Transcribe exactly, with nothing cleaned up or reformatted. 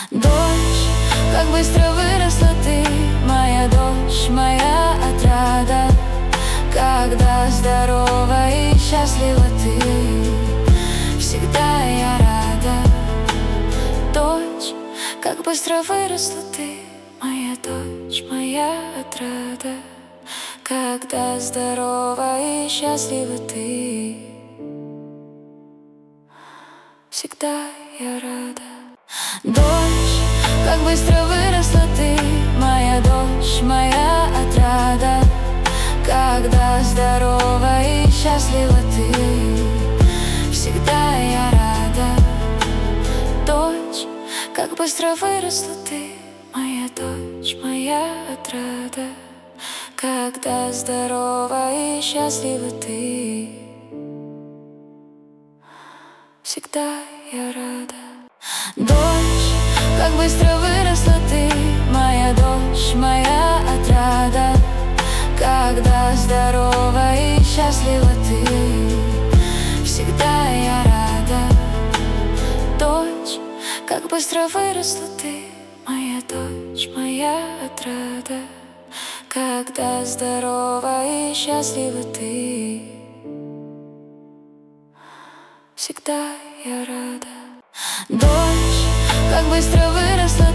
Дочь, как быстро выросла ты, моя дочь, моя отрада. Когда здорова и счастлива ты, всегда я рада. Дочь, как быстро выросла ты, моя дочь, моя отрада. Когда здорова и счастлива ты, всегда я рада. Дочь, как быстро выросла ты, моя дочь, моя отрада. Когда здорова и счастлива ты, всегда я рада. Дочь, как быстро выросла ты, моя дочь, моя отрада. Когда здорова и счастлива ты, всегда я рада. Дочь, как быстро выросла ты, моя дочь, моя отрада. Когда здорова и счастлива ты, всегда я рада. Дочь, как быстро выросла ты, моя дочь, моя отрада. Когда здорова и счастлива ты, всегда я рада. Дочь, как быстро выросла